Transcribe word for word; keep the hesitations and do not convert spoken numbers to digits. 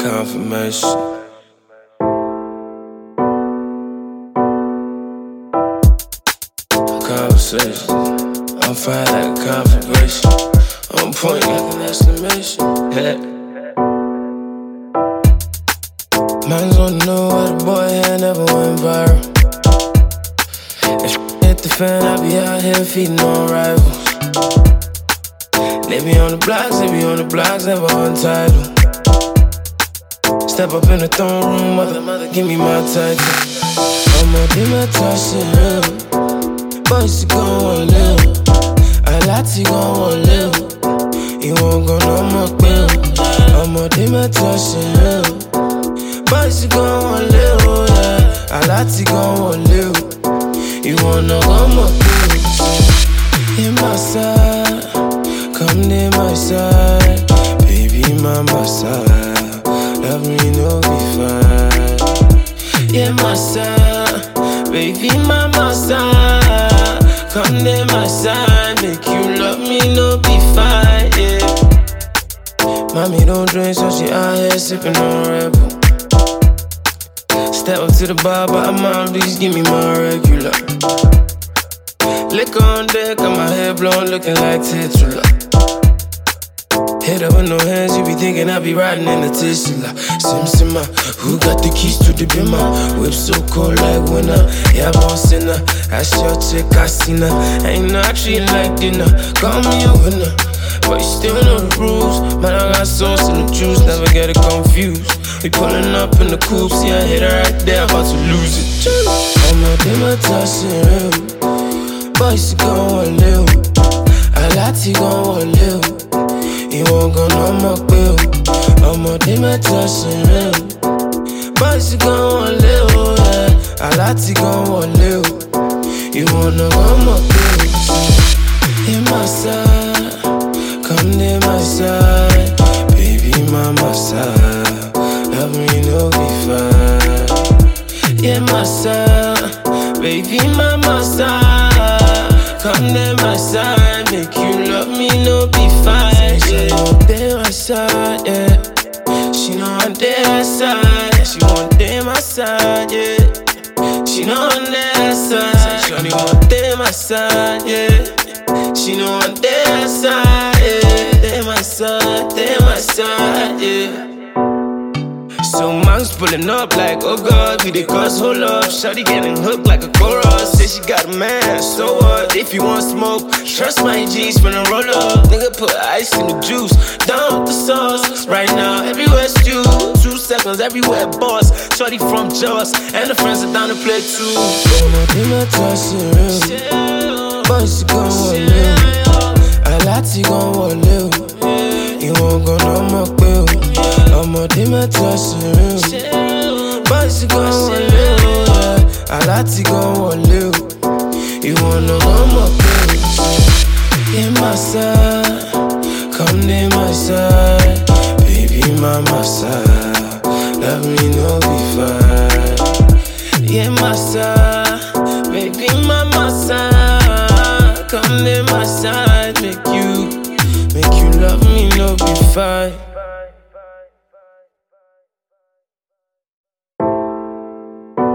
confirmation. Conversation, I'm fine like a configuration. On point like an exclamation. Man's wanna know why the boy had never went viral. If hit the fan, I be out here feeding on rivals. They be on the blocks, they be on the blocks, never untitled. Step up in the throne room, mother, mother, give me my title. I'm a demon touching. Boys, you gon' wanna live. I like to gon' wanna live. You won't go no more quill. I'm a demon touching him. Boys, you gon' wanna live, yeah. I like to gon' wanna live. You won't know no more quill. In my side, come near my side. Baby, my my side. Love me, no be fine. Yeah, my side. Baby, my my side. Come near my side, make you love me, no be fine, yeah. Mommy don't drink, so she out here sipping on Red Bull. Step up to the bar, but mom, please give me my regular. Liquor on deck, got my hair blown, looking like Titular. Head up with no hands, you be thinking I be riding in a Tesla. Sim Simma, who got the keys to the bimmer? Whip so cold like winter, yeah, I'm on sinner. That's your chick, I seen her. Ain't not treating like dinner. Call me a winner, but you still know the rules. Man, I got sauce in the juice, never get it confused. We pulling up in the coupe, see I hit her right there, about to lose it. I'm a dimmer touching, boys, you gon' wanna live. I like to gon' wanna live. You won't go no more quill. I'm a demon touching him. Boys, you gon' wanna live, yeah. I like to gon' wanna live. You wanna go more quill. In my side, come near my side. Baby, my my side. Love me, no be fine. Yeah, my side. Baby, my my side. Come near my side, make you love me, no be fine. She want day my side, yeah. She know I'm there my side. She want day my side, yeah. She know I'm there side. Shorty want day my side, yeah. She know I'm there side, yeah. There my side, there my side, yeah. So mom's pulling up like, oh God, we the cause, hold up. Shawty getting hooked like a chorus. Say she got a man, so what? If you want smoke, trust my G's when I roll up. Nigga put ice in the juice, down with the sauce. Right now, everywhere's stew. Two seconds, everywhere boss. Shawty from Jaws, and the friends are down to play too. Demon touching, boys, you gon' wanna live. I like to gon' wanna live. You won't go no more quill. I'm a demon touching, boys, you gon' wanna live, yeah. I like to gon' wanna live. You wanna go more quill. In my side, come near my side. Baby, my my side. Love me, no be fine. Yeah, my side, baby, my my side. Come near my side, make you, make you love me, no be fine.